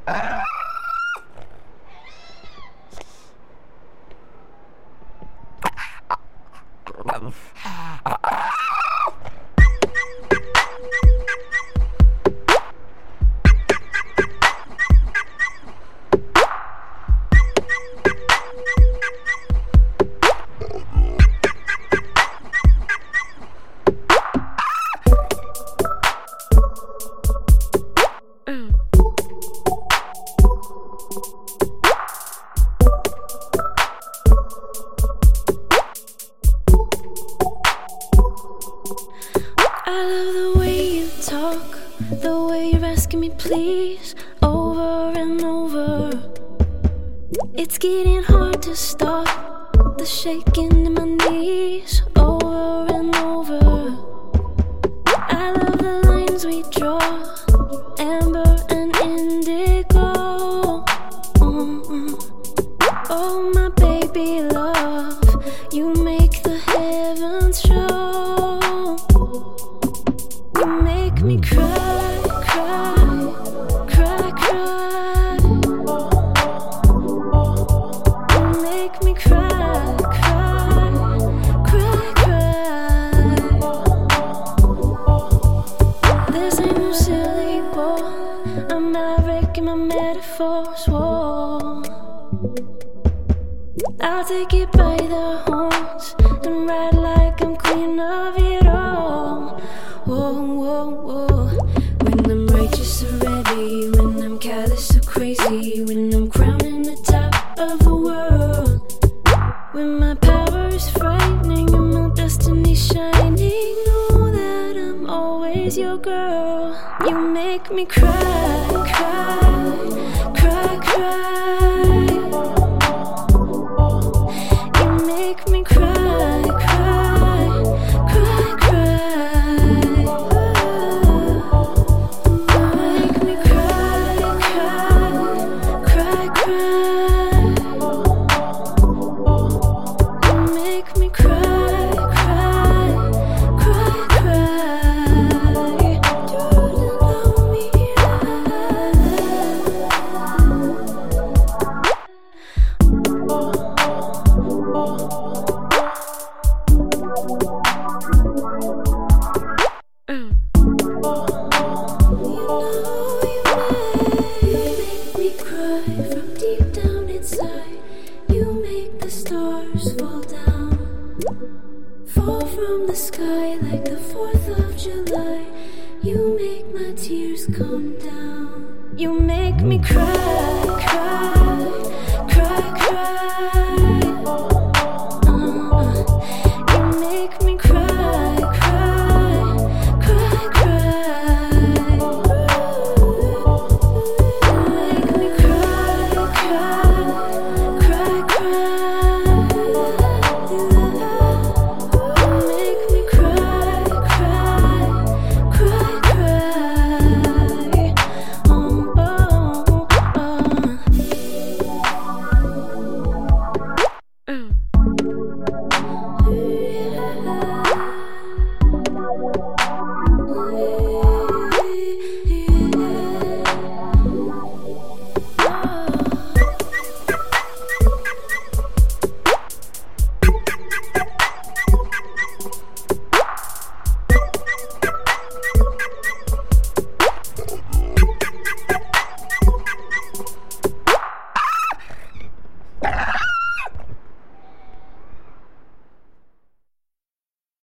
I love the way you talk, the way you're asking me please, over and over. It's getting hard to stop the shaking in my knees, over and over. I love the lines we draw, amber and indigo. Oh my baby love, you make the heavens show. You make me cry, cry, cry, cry. You make me cry, cry, cry, cry. This ain't no silly ball, I'm maverick in my metaphors, whoa. I'll take it by the horns and ride like I'm queen of it all. Whoa, whoa, whoa. When I'm righteous or ready, when I'm callous or crazy, when I'm crowning the top of the world, when my power is frightening and my destiny shining, know that I'm always your girl. You make me cry, cry, cry, cry. You make me cry, cry, cry, cry. Make me cry, cry, cry, cry. You make me cry, cry, cry, cry. You know me, you make me cry from deep down inside. You make the stars fall down, fall from the sky like the 4th of July. You make my tears come down. You make me cry.